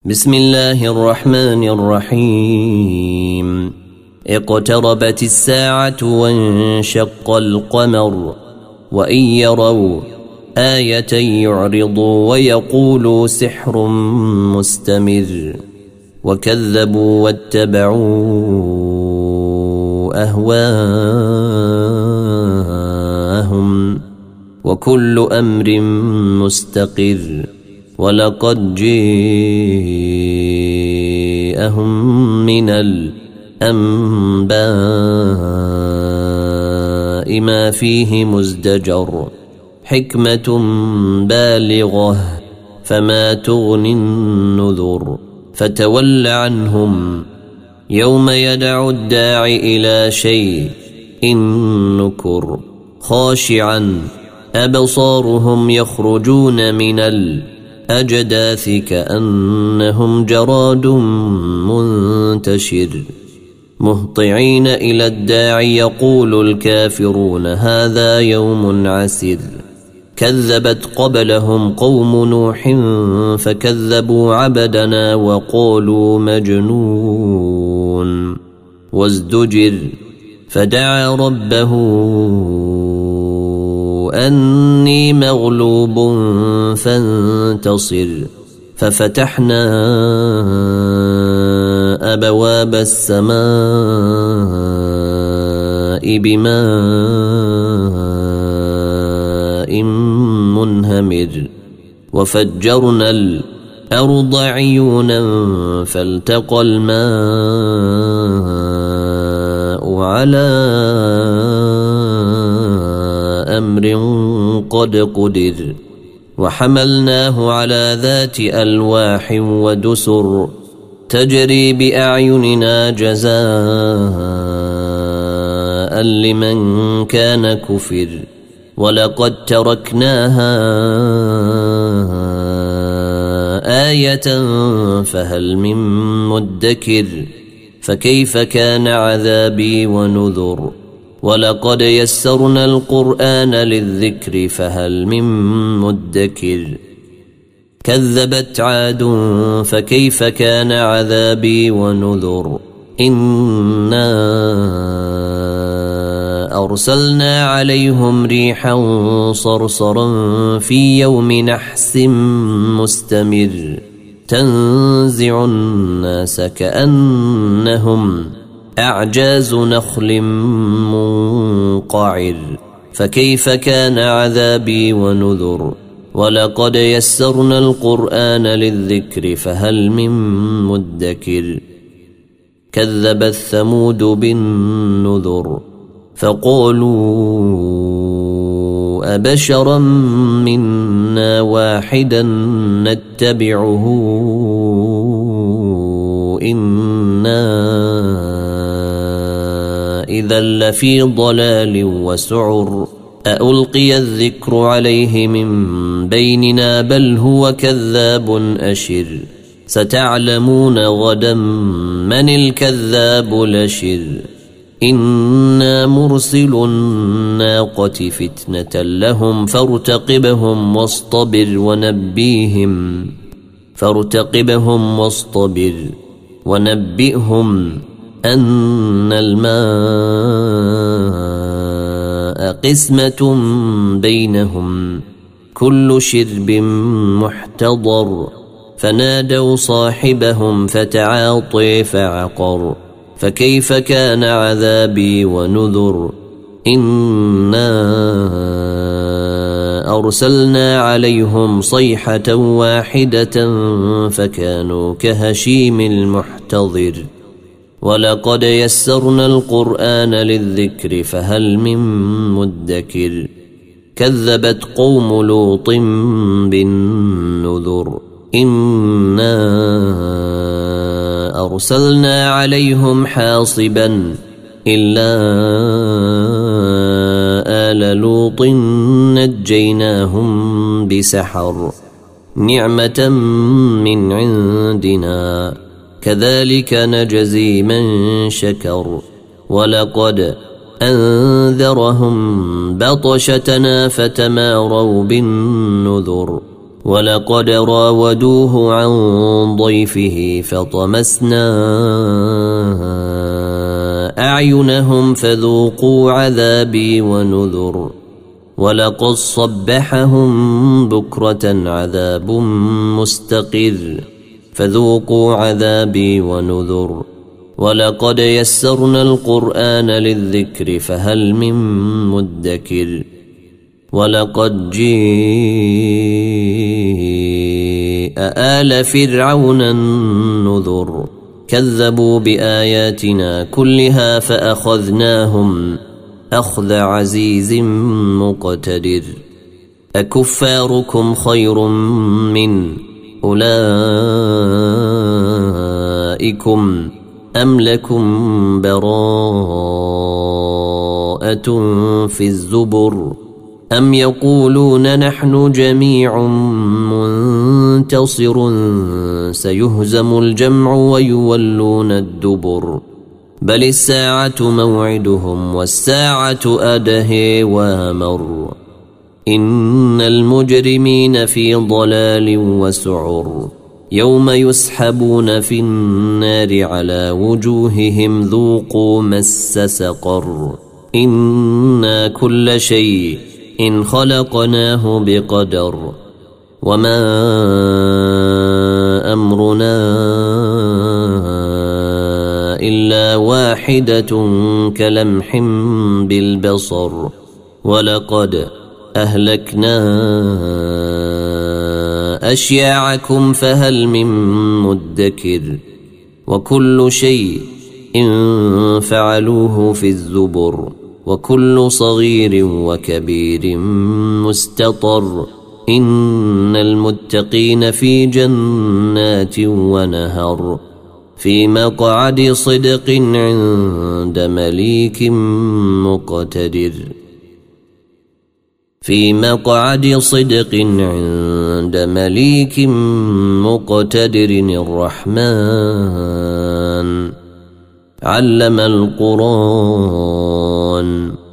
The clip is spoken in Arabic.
بسم الله الرحمن الرحيم. اقتربت الساعة وانشق القمر وإن يروا آية يعرضوا ويقولوا سحر مستمر وكذبوا واتبعوا أهواءهم وكل أمر مستقر ولقد جاءهم من الأنباء ما فيه مزدجر حكمة بالغة فما تغني النذر فتول عنهم يوم يدعو الداع إلى شيء نكر خاشعا أبصارهم يخرجون من الأجداث كأنهم جراد منتشر مهطعين إلى الداع يقول الكافرون هذا يوم عسر كذبت قبلهم قوم نوح فكذبوا عبدنا وقالوا مجنون وازدجر فدعا ربه أني مغلوب فانتصر ففتحنا أبواب السماء بماء منهمر وفجرنا الأرض عيونا فالتقى الماء على أمر قد قدر وحملناه على ذات ألواح ودسر تجري بأعيننا جزاء لمن كان كفر ولقد تركناها آية فهل من مدكر فكيف كان عذابي ونذر ولقد يسرنا القرآن للذكر فهل من مدكر كذبت عاد فكيف كان عذابي ونذر إنا أرسلنا عليهم ريحا صرصرا في يوم نحس مستمر تنزع الناس كأنهم أعجاز نخل منقعر فكيف كان عذابي ونذر ولقد يسرنا القرآن للذكر فهل من مدكر كذبت ثمود بالنذر فقالوا أبشرا منا واحدا نتبعه إنا إذا لفي ضلال وسعر ألقي الذكر عليه من بيننا بل هو كذاب أشر ستعلمون غدا من الكذاب الأشر إنا مرسل الناقة فتنة لهم فارتقبهم واصطبر ونبئهم أن الماء قسمة بينهم كل شرب محتضر فنادوا صاحبهم فتعاطي فعقر فكيف كان عذابي ونذر إنا أرسلنا عليهم صيحة واحدة فكانوا كهشيم المحتضر ولقد يسرنا القرآن للذكر فهل من مدكر كذبت قوم لوط بالنذر إنا أرسلنا عليهم حاصبا إلا آل لوط نجيناهم بسحر نعمة من عندنا كذلك نجزي من شكر ولقد أنذرهم بطشتنا فتماروا بالنذر ولقد راودوه عن ضيفه فطمسنا أعينهم فذوقوا عذابي ونذر ولقد صبحهم بكرة عذاب مستقر فذوقوا عذابي ونذر ولقد يسرنا القرآن للذكر فهل من مدكر ولقد جيء آل فرعون النذر كذبوا بآياتنا كلها فأخذناهم أخذ عزيز مقتدر أكفاركم خير من أولئكم أم لكم براءة في الزبر أم يقولون نحن جميع منتصر سيهزم الجمع ويولون الدبر بل الساعة موعدهم والساعة أدهى وامر إن المجرمين في ضلال وسعر يوم يسحبون في النار على وجوههم ذوقوا مس سقر إنا كل شيء إن خلقناه بقدر وما أمرنا إلا واحدة كلمح بالبصر ولقد أهلكنا أشياعكم فهل من مدكر وكل شيء إن فعلوه في الزبر وكل صغير وكبير مستطر إن المتقين في جنات ونهر في مقعد صدق عند مليك مقتدر في مقعد صدق عند مليك مقتدر الرحمن علم القرآن